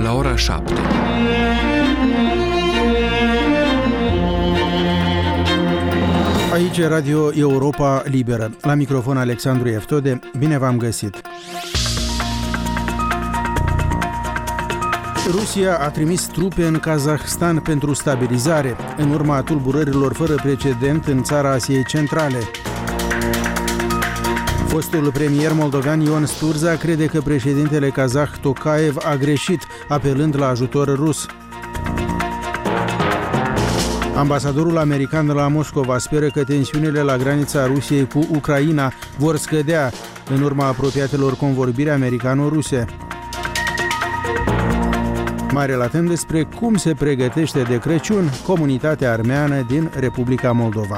la ora 7. Aici Radio Europa Liberă. La microfon Alexandru Eftode. Bine v-am găsit. Rusia a trimis trupe în Kazahstan pentru stabilizare, în urma tulburărilor fără precedent în țara Asiei Centrale. Fostul premier moldovean Ion Sturza crede că președintele kazah Tokayev a greșit, apelând la ajutor rus. Ambasadorul american la Moscova speră că tensiunile la granița Rusiei cu Ucraina vor scădea în urma apropiatelor convorbiri americano-ruse. Mai relatăm despre cum se pregătește de Crăciun comunitatea armeană din Republica Moldova.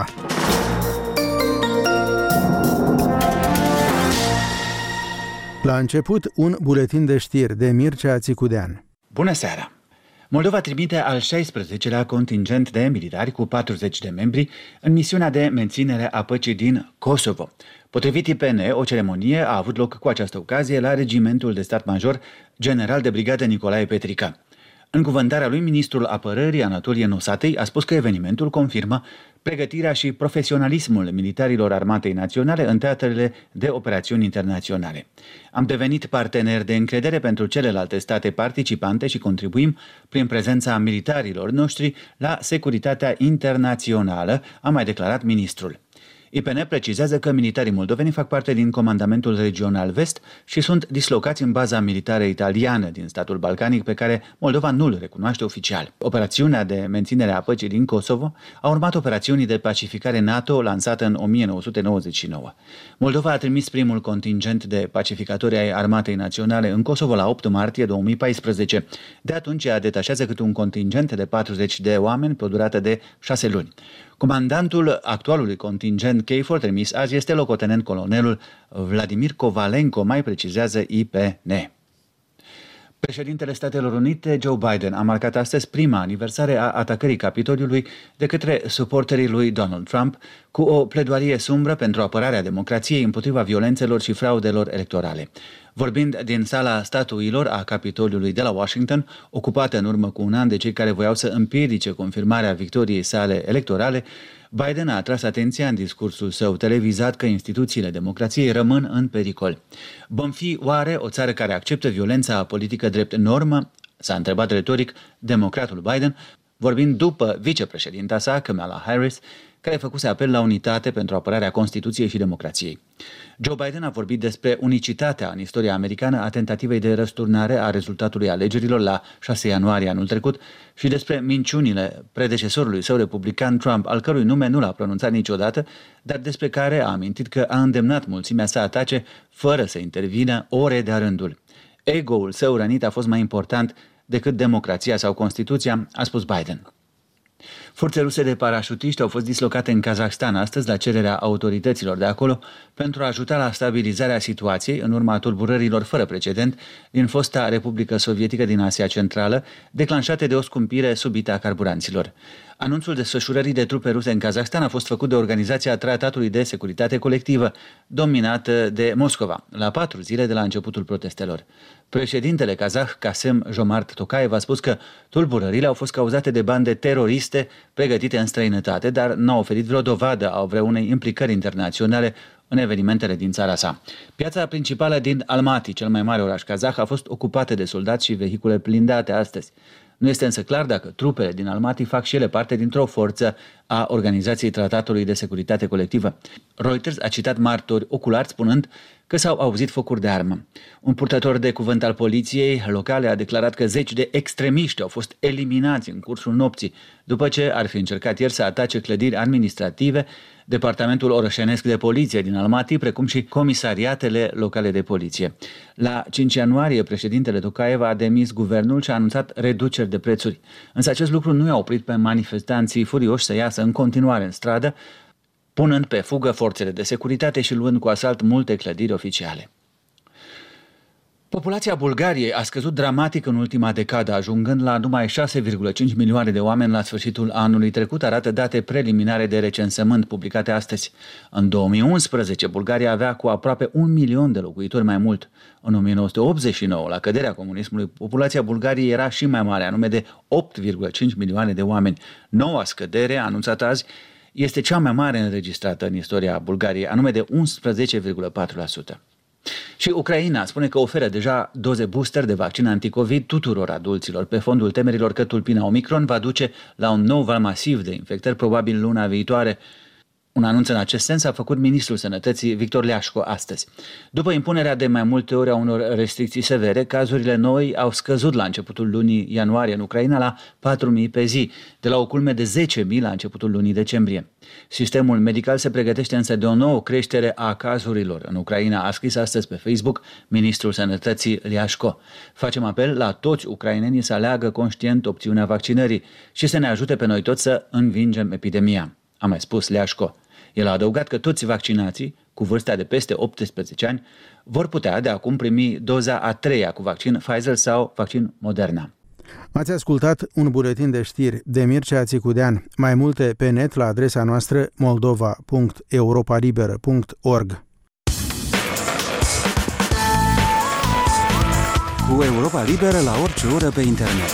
La început, un buletin de știri de Mircea Țicudean. Bună seara! Moldova trimite al 16-lea contingent de militari cu 40 de membri în misiunea de menținere a păcii din Kosovo. Potrivit IPN, o ceremonie a avut loc cu această ocazie la Regimentul de Stat Major General de Brigadă Nicolae Petrica. În cuvântarea lui, ministrul apărării Anatolie Nosatei a spus că evenimentul confirmă pregătirea și profesionalismul militarilor Armatei Naționale în teatrele de operațiuni internaționale. Am devenit parteneri de încredere pentru celelalte state participante și contribuim prin prezența militarilor noștri la securitatea internațională, a mai declarat ministrul. IPN precizează că militarii moldoveni fac parte din Comandamentul Regional Vest și sunt dislocați în baza militară italiană din statul balcanic pe care Moldova nu îl recunoaște oficial. Operațiunea de menținere a păcii din Kosovo a urmat operațiunii de pacificare NATO lansată în 1999. Moldova a trimis primul contingent de pacificatori ai Armatei Naționale în Kosovo la 8 martie 2014. De atunci ea detașează câte un contingent de 40 de oameni pe o durată de 6 luni. Comandantul actualului contingent KFOR trimis azi este locotenent colonelul Vladimir Kovalenko, mai precizează IPN. Președintele Statelor Unite, Joe Biden, a marcat astăzi prima aniversare a atacării Capitoliului de către suporterii lui Donald Trump, cu o pledoarie sumbră pentru apărarea democrației împotriva violențelor și fraudelor electorale. Vorbind din sala statuilor a Capitoliului de la Washington, ocupată în urmă cu un an de cei care voiau să împiedice confirmarea victoriei sale electorale, Biden a atras atenția în discursul său televizat că instituțiile democrației rămân în pericol. Vom fi oare o țară care acceptă violența politică drept normă? S-a întrebat retoric democratul Biden, vorbind după vicepreședinta sa, Kamala Harris, care făcuse apel la unitate pentru apărarea Constituției și democrației. Joe Biden a vorbit despre unicitatea în istoria americană a tentativei de răsturnare a rezultatului alegerilor la 6 ianuarie anul trecut și despre minciunile predecesorului său republican Trump, al cărui nume nu l-a pronunțat niciodată, dar despre care a amintit că a îndemnat mulțimea să atace fără să intervină ore de-a rândul. Ego-ul său rănit a fost mai important decât democrația sau Constituția, a spus Biden. Forțe ruse de parașutiști au fost dislocate în Kazahstan astăzi la cererea autorităților de acolo pentru a ajuta la stabilizarea situației în urma tulburărilor fără precedent din fosta Republică Sovietică din Asia Centrală, declanșate de o scumpire subită a carburanților. Anunțul desfășurării de trupe ruse în Kazahstan a fost făcut de Organizația Tratatului de Securitate Colectivă, dominată de Moscova, la 4 zile de la începutul protestelor. Președintele kazah Kassym-Jomart Tokayev a spus că tulburările au fost cauzate de bande teroriste pregătite în străinătate, dar n-au oferit vreo dovadă a vreunei implicări internaționale în evenimentele din țara sa. Piața principală din Almaty, cel mai mare oraș kazah, a fost ocupată de soldați și vehicule blindate astăzi. Nu este însă clar dacă trupele din Almaty fac și ele parte dintr-o forță a Organizației Tratatului de Securitate Colectivă. Reuters a citat martori oculari spunând că s-au auzit focuri de armă. Un purtător de cuvânt al poliției locale a declarat că 10 de extremiști au fost eliminați în cursul nopții, după ce ar fi încercat ieri să atace clădiri administrative, departamentul orășenesc de poliție din Almaty, precum și comisariatele locale de poliție. La 5 ianuarie, președintele Tokayev a demis guvernul și a anunțat reduceri de prețuri. Însă acest lucru nu i-a oprit pe manifestanții furioși să iasă în continuare în stradă, punând pe fugă forțele de securitate și luând cu asalt multe clădiri oficiale. Populația Bulgariei a scăzut dramatic în ultima decadă, ajungând la numai 6,5 milioane de oameni la sfârșitul anului trecut, arată date preliminare de recensământ publicate astăzi. În 2011, Bulgaria avea cu aproape 1 milion de locuitori mai mult. În 1989, la căderea comunismului, populația Bulgariei era și mai mare, anume de 8,5 milioane de oameni. Noua scădere, anunțată azi, este cea mai mare înregistrată în istoria Bulgariei, anume de 11,4%. Și Ucraina spune că oferă deja doze booster de vaccin anticovid tuturor adulților, pe fondul temerilor că tulpina Omicron va duce la un nou val masiv de infectări, probabil luna viitoare. Un anunț în acest sens a făcut ministrul Sănătății Victor Leașco astăzi. După impunerea de mai multe ori a unor restricții severe, cazurile noi au scăzut la începutul lunii ianuarie în Ucraina la 4.000 pe zi, de la o culme de 10.000 la începutul lunii decembrie. Sistemul medical se pregătește însă de o nouă creștere a cazurilor în Ucraina, a scris astăzi pe Facebook ministrul Sănătății Leașco. Facem apel la toți ucrainenii să aleagă conștient opțiunea vaccinării și să ne ajute pe noi toți să învingem epidemia, a mai spus Leașco. El a adăugat că toți vaccinații cu vârsta de peste 18 ani vor putea de acum primi doza a 3-a cu vaccin Pfizer sau vaccin Moderna. Ați ascultat un buletin de știri de Mircea Țicudean. Mai multe pe net la adresa noastră moldova.europalibera.org. Cu Europa Liberă la orice oră pe internet.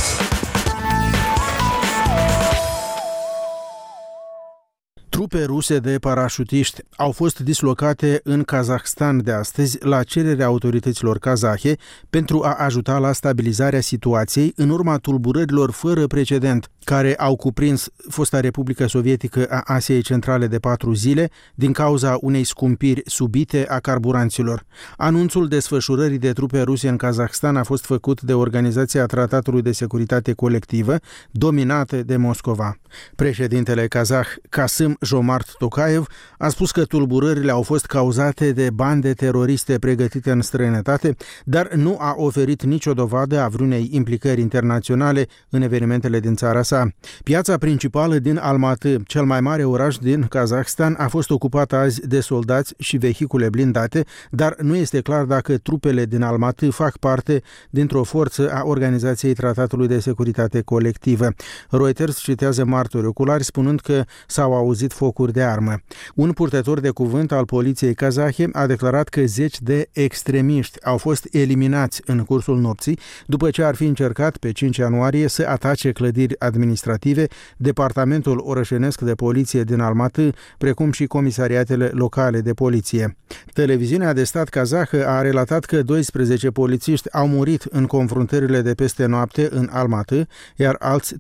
Trupe ruse de parașutiști au fost dislocate în Kazahstan de astăzi la cererea autorităților kazahe pentru a ajuta la stabilizarea situației în urma tulburărilor fără precedent care au cuprins fosta Republică Sovietică a Asiei Centrale de 4 zile din cauza unei scumpiri subite a carburanților. Anunțul desfășurării de trupe ruse în Kazahstan a fost făcut de Organizația Tratatului de Securitate Colectivă, dominată de Moscova. Președintele kazah Kassym-Jomart Tokayev a spus că tulburările au fost cauzate de bande teroriste pregătite în străinătate, dar nu a oferit nicio dovadă a vreunei implicări internaționale în evenimentele din țara sa. Piața principală din Almaty, cel mai mare oraș din Kazahstan, a fost ocupată azi de soldați și vehicule blindate, dar nu este clar dacă trupele din Almaty fac parte dintr-o forță a Organizației Tratatului de Securitate Colectivă. Reuters citează martori oculari spunând că s-au auzit focuri de armă. Un purtător de cuvânt al poliției kazahe a declarat că 10 de extremiști au fost eliminați în cursul nopții după ce ar fi încercat pe 5 ianuarie să atace clădiri administrative, departamentul orășenesc de poliție din Almaty, precum și comisariatele locale de poliție. Televiziunea de stat kazahă a relatat că 12 polițiști au murit în confruntările de peste noapte în Almaty, iar alți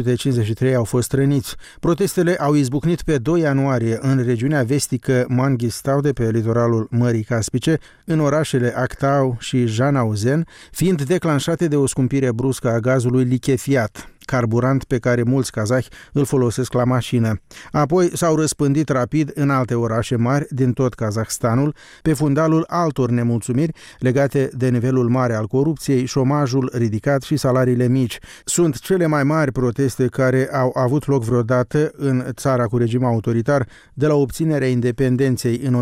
353 au fost răniți. Protestele au izbucnit pe 2 ianuarie în regiunea vestică Mangistau de pe litoralul Mării Caspice, în orașele Aktau și Janauzen, fiind declanșate de o scumpire bruscă a gazului lichefiat, carburant pe care mulți kazahi îl folosesc la mașină. Apoi s-au răspândit rapid în alte orașe mari din tot Kazahstanul, pe fundalul altor nemulțumiri legate de nivelul mare al corupției, șomajul ridicat și salariile mici. Sunt cele mai mari proteste care au avut loc vreodată în țara cu regim autoritar de la obținerea independenței în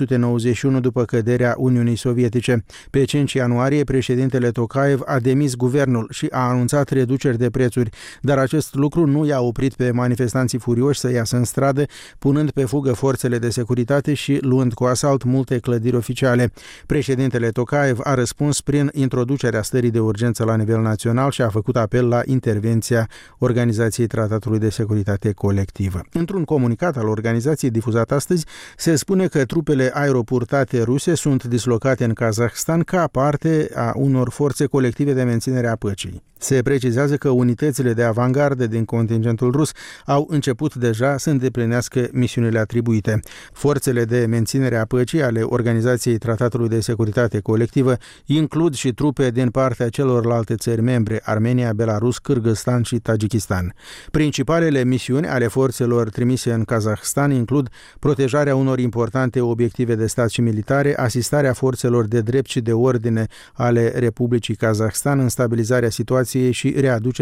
1991 după căderea Uniunii Sovietice. Pe 5 ianuarie, președintele Tokayev a demis guvernul și a anunțat reduceri de prețuri, dar acest lucru nu i-a oprit pe manifestanții furioși să iasă în stradă, punând pe fugă forțele de securitate și luând cu asalt multe clădiri oficiale. Președintele Tokayev a răspuns prin introducerea stării de urgență la nivel național și a făcut apel la intervenția Organizației Tratatului de Securitate Colectivă. Într-un comunicat al organizației difuzat astăzi, se spune că trupele aeropurtate ruse sunt dislocate în Kazahstan ca parte a unor forțe colective de menținere a păcii. Se precizează că unitățile de avangardă din contingentul rus au început deja să îndeplinească misiunile atribuite. Forțele de menținere a păcii ale Organizației Tratatului de Securitate Colectivă includ și trupe din partea celorlalte țări membre, Armenia, Belarus, Kârgâzstan și Tajikistan. Principalele misiuni ale forțelor trimise în Kazahstan includ protejarea unor importante obiective de stat și militare, asistarea forțelor de drept și de ordine ale Republicii Kazahstan în stabilizarea situației și readucerea acesteia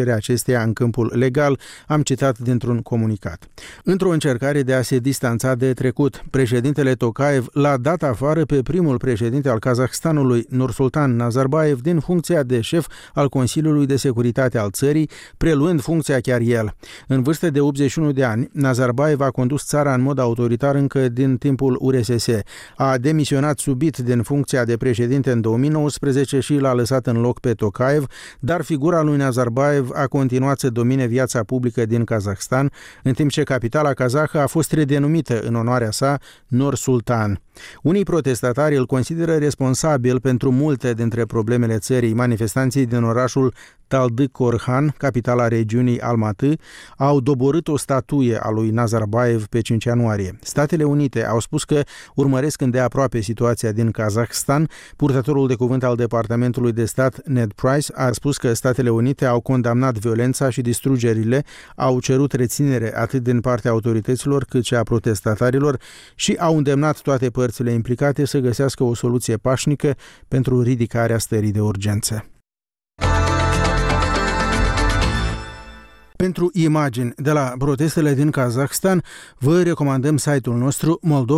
acesteia în câmpul legal, am citat dintr-un comunicat. Într-o încercare de a se distanța de trecut, președintele Tokayev l-a dat afară pe primul președinte al Kazahstanului, Nursultan Nazarbayev, din funcția de șef al Consiliului de Securitate al țării, preluând funcția chiar el. În vârstă de 81 de ani, Nazarbayev a condus țara în mod autoritar încă din timpul URSS. A demisionat subit din funcția de președinte în 2019 și l-a lăsat în loc pe Tokayev, dar figura lui Nazarbayev a continuat să domine viața publică din Kazahstan, în timp ce capitala kazahă a fost redenumită în onoarea sa Nur-Sultan. Unii protestatari îl consideră responsabil pentru multe dintre problemele țării. Manifestanții din orașul Taldykorghan, capitala regiunii Almaty, au doborât o statuie a lui Nazarbayev pe 5 ianuarie. Statele Unite au spus că urmăresc îndeaproape situația din Kazahstan. Purtătorul de cuvânt al Departamentului de Stat, Ned Price, a spus că Statele Unite au condamnat violența și distrugerile, au cerut reținere atât din partea autorităților cât și a protestatarilor și au îndemnat toate părțile implicate să găsească o soluție pașnică pentru ridicarea stării de urgență. Pentru imagini de la protestele din Kazahstan, vă recomandăm site-ul nostru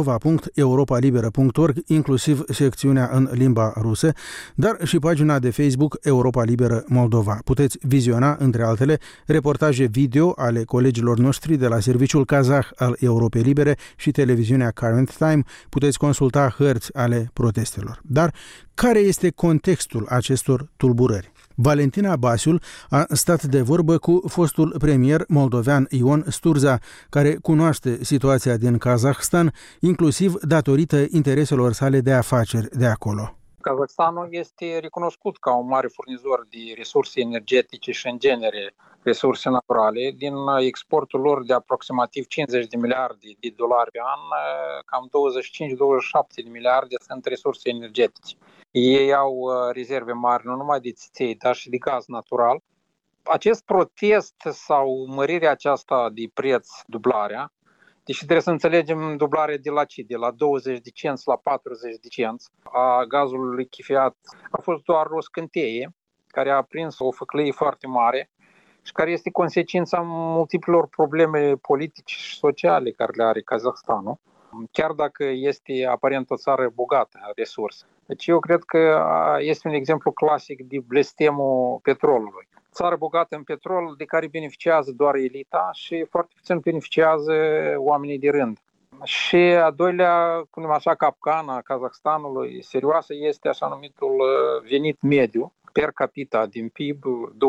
moldova.europalibera.org, inclusiv secțiunea în limba rusă, dar și pagina de Facebook Europa Liberă Moldova. Puteți viziona, între altele, reportaje video ale colegilor noștri de la Serviciul Kazah al Europei Libere și televiziunea Current Time, puteți consulta hărți ale protestelor. Dar care este contextul acestor tulburări? Valentina Basiul a stat de vorbă cu fostul premier moldovean Ion Sturza, care cunoaște situația din Kazahstan, inclusiv datorită intereselor sale de afaceri de acolo. Kazahstanul este recunoscut ca un mare furnizor de resurse energetice și, în genere, resurse naturale. Din exportul lor de aproximativ 50 de miliarde de dolari pe an, cam 25-27 de miliarde sunt resurse energetice. Ei au rezerve mari, nu numai de țiței, dar și de gaz natural. Acest protest sau mărirea aceasta de preț, dublarea, deși trebuie să înțelegem dublarea de la ce? De la 20 de cenți la 40 de cenți a gazului lichefiat, a fost doar o scânteie care a prins o făclăie foarte mare și care este consecința multiplelor probleme politice și sociale care le are Kazahstanul, chiar dacă este aparent o țară bogată în resurse. Deci eu cred că este un exemplu clasic de blestemul petrolului. Țară bogată în petrol de care beneficiază doar elita și foarte puțin beneficiază oamenii de rând. Și a doilea, punem așa, capcana Kazahstanului serioasă este așa numitul venit mediu per capita din PIB,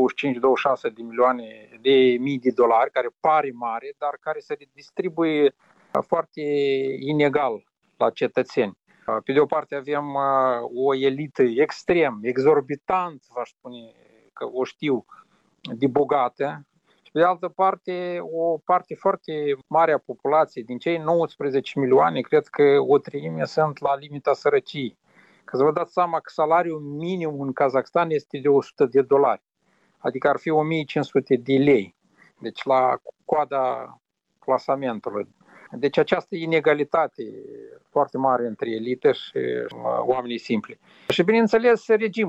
25-26 de milioane de mii de dolari, care pare mare, dar care se redistribuie foarte inegal la cetățeni. Pe de o parte avem o elită extrem, exorbitant, v-aș spune, că o știu, de bogate, și pe de altă parte o parte foarte mare a populației, din cei 19 milioane, cred că o treime sunt la limita sărăciei. Ca să vă dați seama că salariul minim în Kazahstan este de 100 de dolari, adică ar fi 1500 de lei, deci la coada clasamentului. Deci această inegalitate foarte mare între elită și oamenii simpli. Și bineînțeles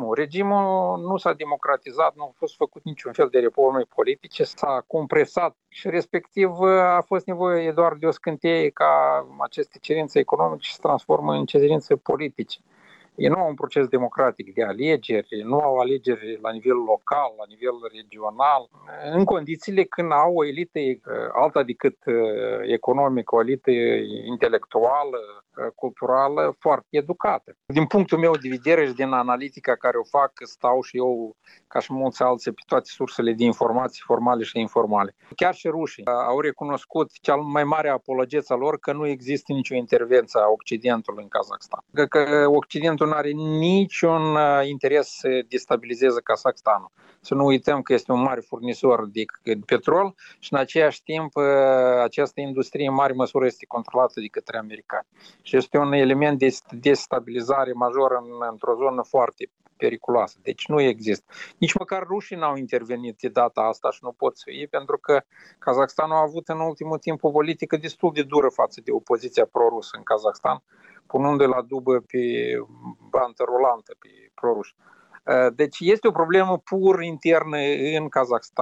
regimul nu s-a democratizat, nu a fost făcut niciun fel de reforme politice, s-a compresat și respectiv a fost nevoie doar de o scânteie ca aceste cerințe economice să se transformă în cerințe politice. Ei nu au un proces democratic de alegeri, nu au alegeri la nivel local, la nivel regional, în condițiile când au o elită alta decât economică, o elită intelectuală, culturală, foarte educată. Din punctul meu de vedere și din analitica care o fac, stau și eu, ca și mulți alții, pe toate sursele de informații formale și informale. Chiar și rușii au recunoscut, cel mai mare apologeț al lor, că nu există nicio intervenție a Occidentului în Kazahstan. Că Occidentul nu are niciun interes să destabilizeze Kazahstanul. Să nu uităm că este un mare furnizor de petrol și în același timp această industrie în mare măsură este controlată de către americani. Și este un element de destabilizare major într-o zonă foarte periculoasă. Deci nu există. Nici măcar rușii n-au intervenit de data asta și nu pot să fie, pentru că Kazahstanul a avut în ultimul timp o politică destul de dură față de opoziția prorusă în Kazahstan, punându-i la dubă pe bantă rulantă pe proruși. Deci este o problemă pur internă în Kazahstan.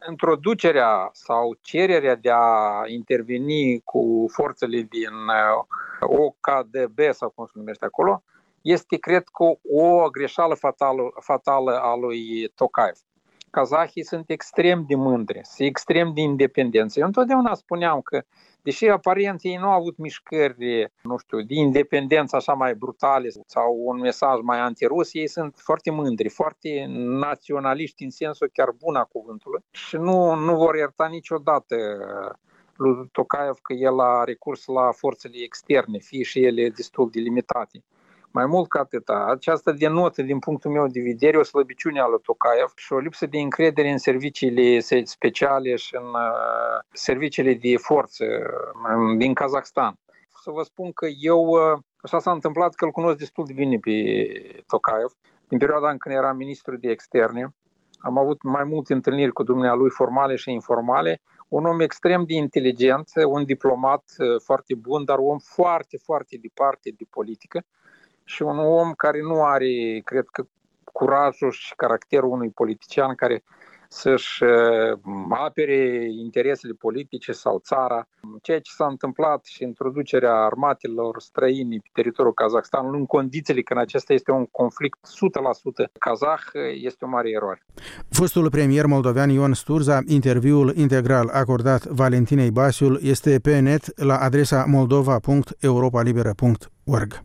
introducerea sau cererea de a interveni cu forțele din OKDB sau cum se numește acolo, este, cred că, o greșeală fatală a lui Tokayev. Kazahii sunt extrem de mândri, sunt extrem de independenți. Eu întotdeauna spuneam că, deși aparent ei nu au avut mișcări, de independență așa mai brutale sau un mesaj mai antirus, ei sunt foarte mândri, foarte naționaliști în sensul chiar bun a cuvântului și nu vor ierta niciodată lui Tokayev că el a recurs la forțele externe, fie și ele destul de limitate. Mai mult ca atâta, aceasta denotă, din punctul meu de vedere, o slăbiciune a lui Tokayev și o lipsă de încredere în serviciile speciale și în serviciile de forță din Kazakhstan. Să vă spun că așa s-a întâmplat că îl cunosc destul de bine pe Tokayev. Din perioada în când era ministru de externe, am avut mai multe întâlniri cu dumnealui formale și informale. Un om extrem de inteligent, un diplomat foarte bun, dar un om foarte, foarte departe de politică. Și un om care nu are, cred că, curajul și caracterul unui politician care să-și apere interesele politice sau țara. Ceea ce s-a întâmplat și introducerea armatelor străine pe teritoriul Kazahstanului în condițiile când acesta este un conflict 100% kazah este o mare eroare. Fostul premier moldovean Ion Sturza, interviul integral acordat Valentinei Basiul este pe net la adresa moldova.europalibera.org.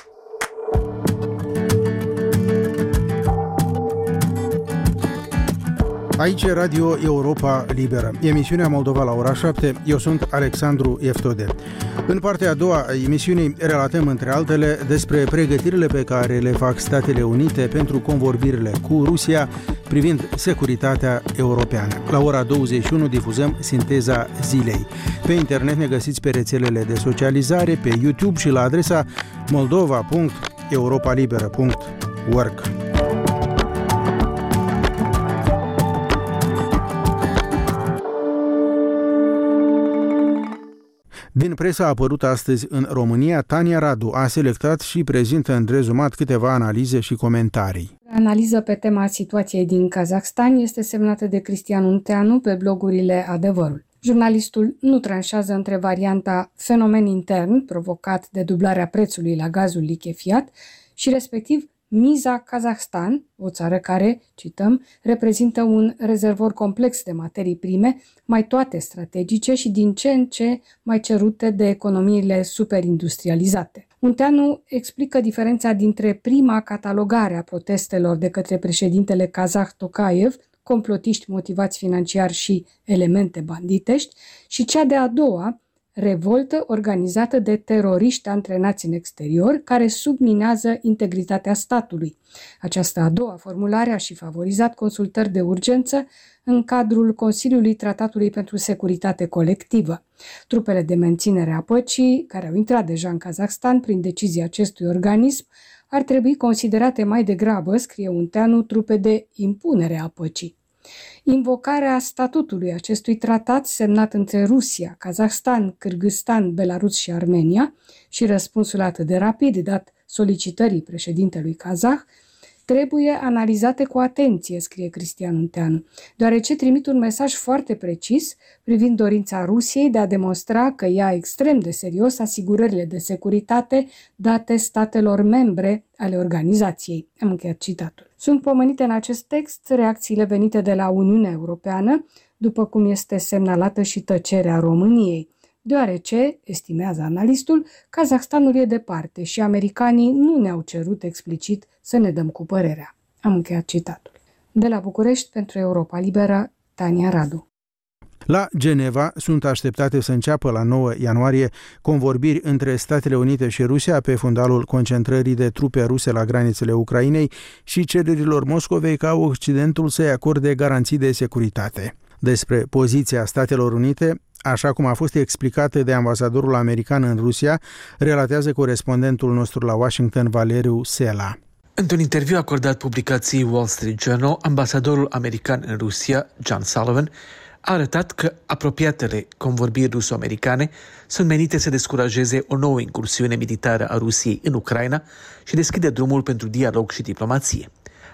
Aici e Radio Europa Liberă, emisiunea Moldova la ora 7. Eu sunt Alexandru Eftode. În partea a doua a emisiunii relatăm, între altele, despre pregătirile pe care le fac Statele Unite pentru convorbirile cu Rusia privind securitatea europeană. La ora 21 difuzăm Sinteza Zilei. Pe internet ne găsiți pe rețelele de socializare, pe YouTube și la adresa moldova.europalibera.org. Din presa apărută astăzi în România, Tania Radu a selectat și prezintă în rezumat câteva analize și comentarii. Analiză pe tema situației din Kazahstan este semnată de Cristian Unteanu pe blogurile Adevărul. Jurnalistul nu tranșează între varianta fenomen intern provocat de dublarea prețului la gazul lichefiat și respectiv miza Kazahstan, o țară care, cităm, reprezintă un rezervor complex de materii prime, mai toate strategice și din ce în ce mai cerute de economiile superindustrializate. Unteanu explică diferența dintre prima catalogare a protestelor de către președintele kazah Tokayev, complotiști motivați financiar și elemente banditești, și cea de-a doua, revoltă organizată de teroriști antrenați în exterior care subminează integritatea statului. Această a doua formulare a și favorizat consultări de urgență în cadrul Consiliului Tratatului pentru Securitate Colectivă. Trupele de menținere a păcii, care au intrat deja în Kazahstan prin decizia acestui organism, ar trebui considerate mai degrabă, scrie Unteanu, trupe de impunere a păcii. Invocarea statutului acestui tratat semnat între Rusia, Kazahstan, Kârgâzstan, Belarus și Armenia și răspunsul atât de rapid dat solicitării președintelui kazah trebuie analizate cu atenție, scrie Cristian Unteanu, deoarece trimit un mesaj foarte precis privind dorința Rusiei de a demonstra că ia extrem de serios asigurările de securitate date statelor membre ale organizației. Am încheiat citatul. Sunt pomenite în acest text reacțiile venite de la Uniunea Europeană, după cum este semnalată și tăcerea României, deoarece, estimează analistul, Kazahstanul e departe și americanii nu ne-au cerut explicit să ne dăm cu părerea. Am încheiat citatul. De la București, pentru Europa Liberă, Tania Radu. La Geneva sunt așteptate să înceapă la 9 ianuarie convorbiri între Statele Unite și Rusia pe fundalul concentrării de trupe ruse la granițele Ucrainei și cererilor Moscovei ca Occidentul să-i acorde garanții de securitate. Despre poziția Statelor Unite, așa cum a fost explicată de ambasadorul american în Rusia, relatează corespondentul nostru la Washington, Valeriu Sela. Într-un interviu acordat publicației Wall Street Journal, ambasadorul american în Rusia, John Sullivan, a arătat că apropiatele convorbiri ruso-americane sunt menite să descurajeze o nouă incursiune militară a Rusiei în Ucraina și deschide drumul pentru dialog și diplomație.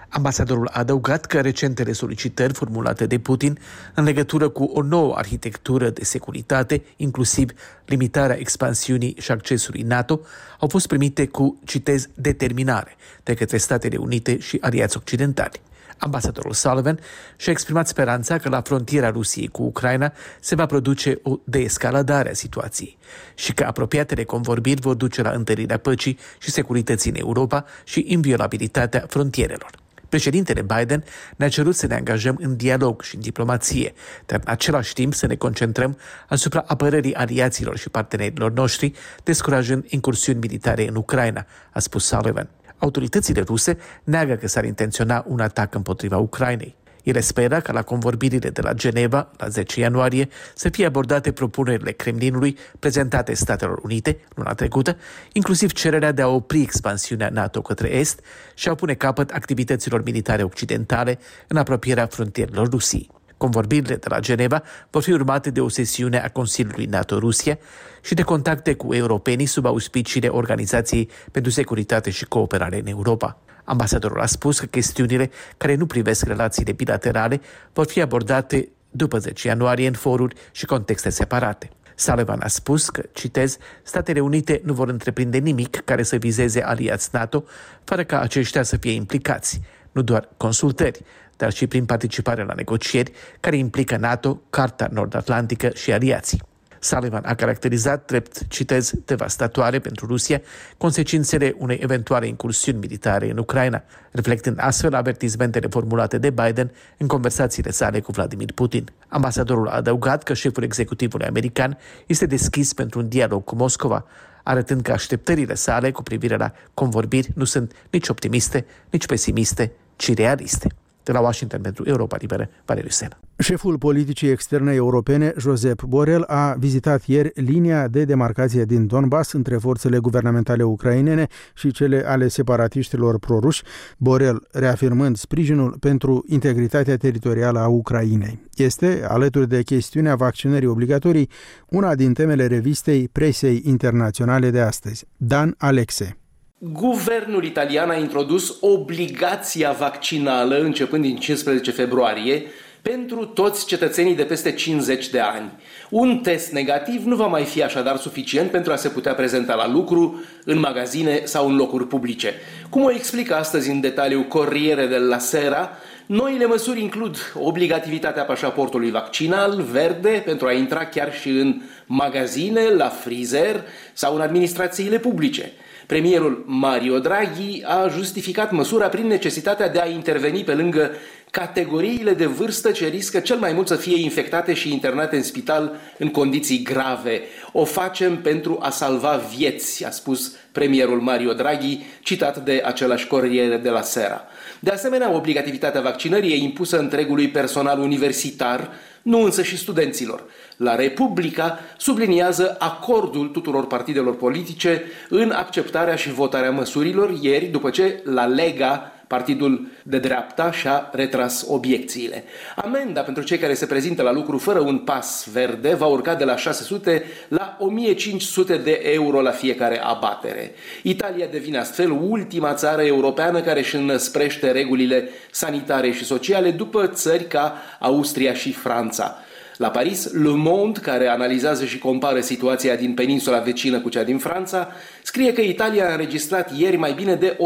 Ambasadorul a adăugat că recentele solicitări formulate de Putin în legătură cu o nouă arhitectură de securitate, inclusiv limitarea expansiunii și accesului NATO, au fost primite cu, citez, determinare de către Statele Unite și aliați occidentali. Ambasadorul Sullivan și-a exprimat speranța că la frontiera Rusiei cu Ucraina se va produce o deescaladare a situației și că apropiatele convorbiri vor duce la întărirea păcii și securității în Europa și inviolabilitatea frontierelor. Președintele Biden ne-a cerut să ne angajăm în dialog și în diplomație, dar în același timp să ne concentrăm asupra apărării aliaților și partenerilor noștri, descurajând incursiuni militare în Ucraina, a spus Sullivan. Autoritățile ruse neagă că s-ar intenționa un atac împotriva Ucrainei. Ele speră ca la convorbirile de la Geneva, la 10 ianuarie, să fie abordate propunerile Kremlinului prezentate Statelor Unite luna trecută, inclusiv cererea de a opri expansiunea NATO către Est și a pune capăt activităților militare occidentale în apropierea frontierelor Rusiei. Convorbirile de la Geneva vor fi urmate de o sesiune a Consiliului NATO-Rusia și de contacte cu europenii sub auspiciile Organizației pentru Securitate și Cooperare în Europa. Ambasadorul a spus că chestiunile care nu privesc relațiile bilaterale vor fi abordate după 10 ianuarie în foruri și contexte separate. Sullivan a spus că, citez, Statele Unite nu vor întreprinde nimic care să vizeze aliați NATO, fără ca aceștia să fie implicați, nu doar consultări, dar și prin participare la negocieri care implică NATO, Carta Nord-Atlantică și aliații. Sullivan a caracterizat drept, citez, devastatoare pentru Rusia consecințele unei eventuale incursiuni militare în Ucraina, reflectând astfel avertizmentele formulate de Biden în conversațiile sale cu Vladimir Putin. Ambasadorul a adăugat că șeful executivului american este deschis pentru un dialog cu Moscova, arătând că așteptările sale cu privire la convorbiri nu sunt nici optimiste, nici pesimiste, ci realiste. De la Washington pentru Europa Liberă, Valeriu Sena. Șeful politicii externe europene, Josep Borrell, a vizitat ieri linia de demarcație din Donbass între forțele guvernamentale ucrainene și cele ale separatiștilor proruși, Borrell reafirmând sprijinul pentru integritatea teritorială a Ucrainei. Este, alături de chestiunea vaccinării obligatorii, una din temele revistei presei internaționale de astăzi. Dan Alexe. Guvernul italian a introdus obligația vaccinală începând din 15 februarie pentru toți cetățenii de peste 50 de ani. Un test negativ nu va mai fi așadar suficient pentru a se putea prezenta la lucru, în magazine sau în locuri publice. Cum o explică astăzi în detaliu Corriere della Sera, noile măsuri includ obligativitatea pașaportului vaccinal verde pentru a intra chiar și în magazine, la frizer sau în administrațiile publice. Premierul Mario Draghi a justificat măsura prin necesitatea de a interveni pe lângă categoriile de vârstă ce riscă cel mai mult să fie infectate și internate în spital în condiții grave. O facem pentru a salva vieți, a spus premierul Mario Draghi, citat de același Corriere della Sera. De asemenea, obligativitatea vaccinării e impusă întregului personal universitar, nu însă și studenților. La Republica subliniază acordul tuturor partidelor politice în acceptarea și votarea măsurilor ieri, după ce la Lega, partidul de dreapta, și-a retras obiecțiile. Amenda pentru cei care se prezintă la lucru fără un pas verde va urca de la 600 la 1500 de euro la fiecare abatere. Italia devine astfel ultima țară europeană care își înăsprește regulile sanitare și sociale după țări ca Austria și Franța. La Paris, Le Monde, care analizează și compară situația din peninsula vecină cu cea din Franța, scrie că Italia a înregistrat ieri mai bine de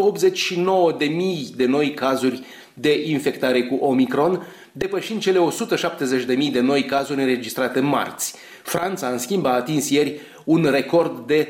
189.000 de noi cazuri de infectare cu Omicron, depășind cele 170.000 de noi cazuri înregistrate marți. Franța, în schimb, a atins ieri un record de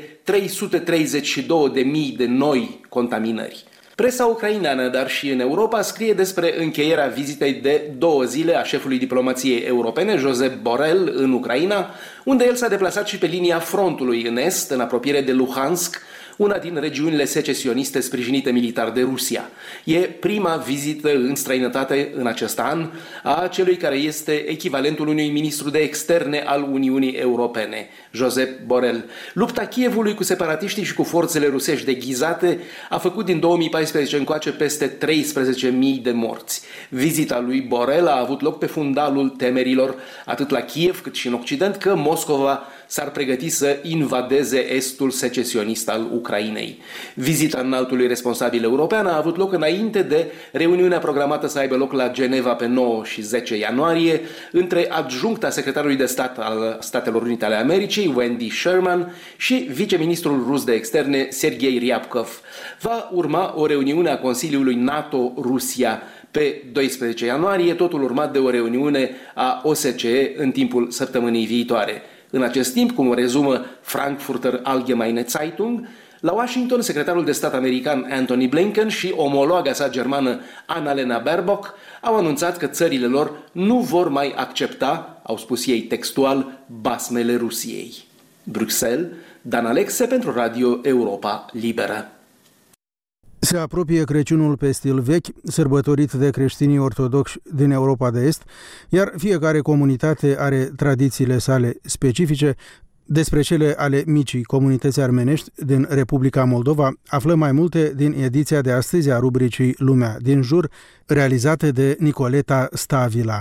332.000 de noi contaminări. Presa ucraineană, dar și în Europa, scrie despre încheierea vizitei de 2 zile a șefului diplomației europene, Josep Borrell, în Ucraina, unde el s-a deplasat și pe linia frontului în est, în apropiere de Luhansk, una din regiunile secesioniste sprijinite militar de Rusia. E prima vizită în străinătate în acest an a celui care este echivalentul unui ministru de externe al Uniunii Europene, Josep Borrell. Lupta Kievului cu separatiștii și cu forțele rusești deghizate a făcut din 2014 încoace peste 13.000 de morți. Vizita lui Borrell a avut loc pe fundalul temerilor, atât la Kiev cât și în Occident, că Moscova s-ar pregăti să invadeze estul secesionist al Ucrainei. Vizita înaltului responsabil european a avut loc înainte de reuniunea programată să aibă loc la Geneva pe 9 și 10 ianuarie între adjuncta secretarului de stat al Statelor Unite ale Americii, Wendy Sherman, și viceministrul rus de externe, Sergei Ryabkov. Va urma o reuniune a Consiliului NATO-Rusia pe 12 ianuarie, totul urmat de o reuniune a OSCE în timpul săptămânii viitoare. În acest timp, cum o rezumă Frankfurter Allgemeine Zeitung, la Washington, secretarul de stat american Antony Blinken și omologa sa germană Annalena Baerbock au anunțat că țările lor nu vor mai accepta, au spus ei textual, basmele Rusiei. Bruxelles, Dan Alexe pentru Radio Europa Liberă. Se apropie Crăciunul pe stil vechi, sărbătorit de creștinii ortodoxi din Europa de Est, iar fiecare comunitate are tradițiile sale specifice. Despre cele ale micii comunități armenești din Republica Moldova aflăm mai multe din ediția de astăzi a rubricii Lumea din jur, realizată de Nicoleta Stavila.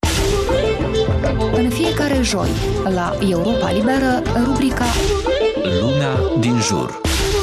În fiecare joi, la Europa Liberă, rubrica Lumea din jur.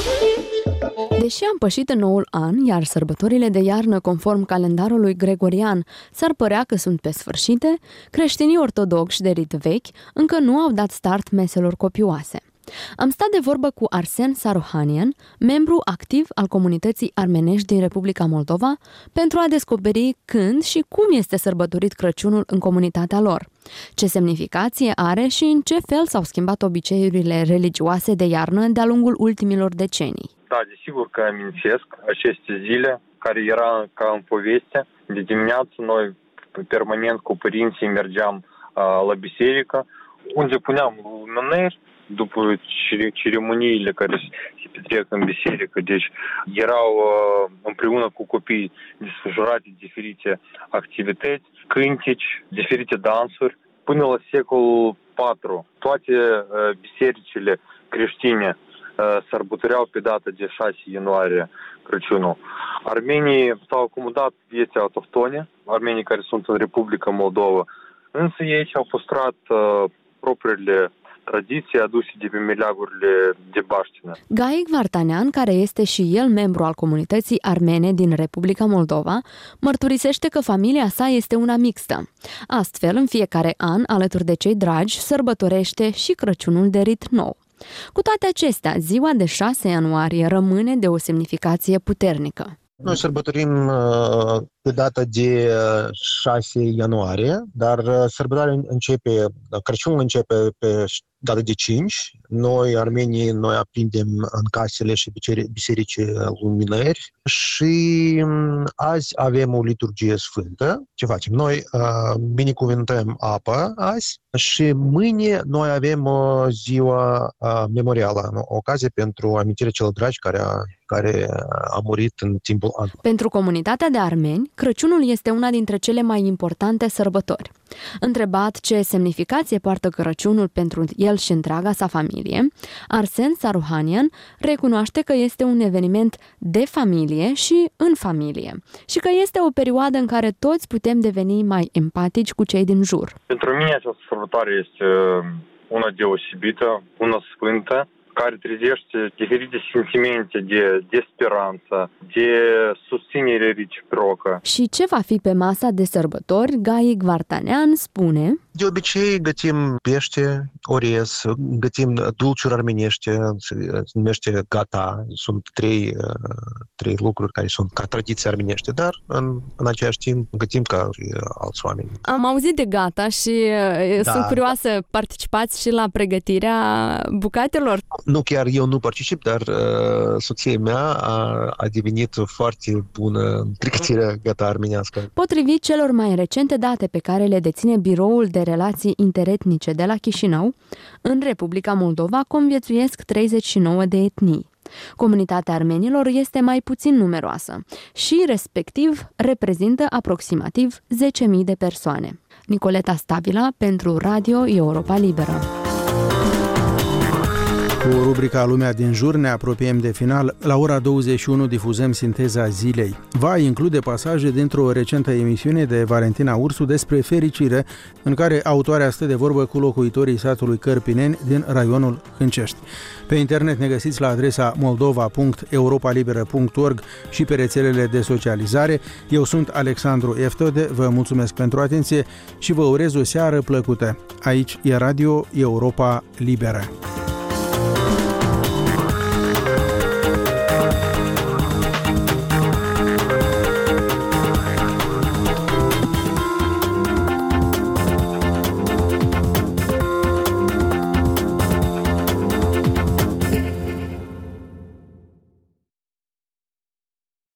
Deși am pășit în noul an, iar sărbătorile de iarnă conform calendarului gregorian s-ar părea că sunt pe sfârșite, creștinii ortodoxi de rit vechi încă nu au dat start meselor copioase. Am stat de vorbă cu Arsen Saruhanian, membru activ al comunității armenești din Republica Moldova, pentru a descoperi când și cum este sărbătorit Crăciunul în comunitatea lor, ce semnificație are și în ce fel s-au schimbat obiceiurile religioase de iarnă de-a lungul ultimilor decenii. Da, desigur că amintesc aceste zile care era ca în poveste. De dimineață noi permanent cu părinții mergeam la biserică, unde puneam lumânări după ceremoniile care se petrec în biserică. Deci erau împreună cu copiii desfășurate diferite activități, cânteci, diferite dansuri. Până la secolul IV, toate bisericile creștine sărbătoreau pe data de 6 ianuarie Crăciunul. Armenii s-au acomodat vieții autohtone, armenii care sunt în Republica Moldova, însă ei și-au păstrat propriile tradiții aduse de pe meleagurile de baștină. Gaic Vartanian, care este și el membru al comunității armene din Republica Moldova, mărturisește că familia sa este una mixtă. Astfel, în fiecare an, alături de cei dragi, sărbătorește și Crăciunul de rit nou. Cu toate acestea, ziua de 6 ianuarie rămâne de o semnificație puternică. Noi sărbătorim pe data de 6 ianuarie, dar sărbătoarea Crăciunul începe pe data de 5. Noi, armenii, noi aprindem în casele și biserici luminări și azi avem o liturghie sfântă. Ce facem? Noi binecuvântăm apa azi și mâine noi avem o ziua memorială, o ocazie pentru amintirea celor dragi care a murit în timpul anului. Pentru comunitatea de armeni, Crăciunul este una dintre cele mai importante sărbători. Întrebat ce semnificație poartă Crăciunul pentru el și întreaga sa familie, Arsen Saruhanian recunoaște că este un eveniment de familie și în familie și că este o perioadă în care toți putem deveni mai empatici cu cei din jur. Pentru mine această sărbătoare este una deosebită, una sfântă, care trezește diferite sentimente de speranță, de susținere reciprocă. Și ce va fi pe masa de sărbători, Gaic Vartanian spune: De obicei gătim pește, orez, gătim dulciuri armenești, se numește gata. Sunt trei lucruri care sunt ca tradiții armenești, dar în același timp gătim ca alți oameni. Am auzit de gata și sunt curioasă, participați și la pregătirea bucatelor? Nu, chiar eu nu particip, dar soția mea a devenit foarte bună în pregătirea gata armenească. Potrivit celor mai recente date pe care le deține Biroul de Relații Interetnice de la Chișinău, în Republica Moldova conviețuiesc 39 de etnii. Comunitatea armenilor este mai puțin numeroasă și, respectiv, reprezintă aproximativ 10.000 de persoane. Nicoleta Stavila pentru Radio Europa Liberă. Cu rubrica Lumea din jur ne apropiem de final. La ora 21 difuzăm Sinteza zilei. Va include pasaje dintr-o recentă emisiune de Valentina Ursu despre fericire, în care autoarea stă de vorbă cu locuitorii satului Cărpineni din raionul Hâncești. Pe internet ne găsiți la adresa moldova.europalibera.org și pe rețelele de socializare. Eu sunt Alexandru Eftode, vă mulțumesc pentru atenție și vă urez o seară plăcută. Aici e Radio Europa Liberă.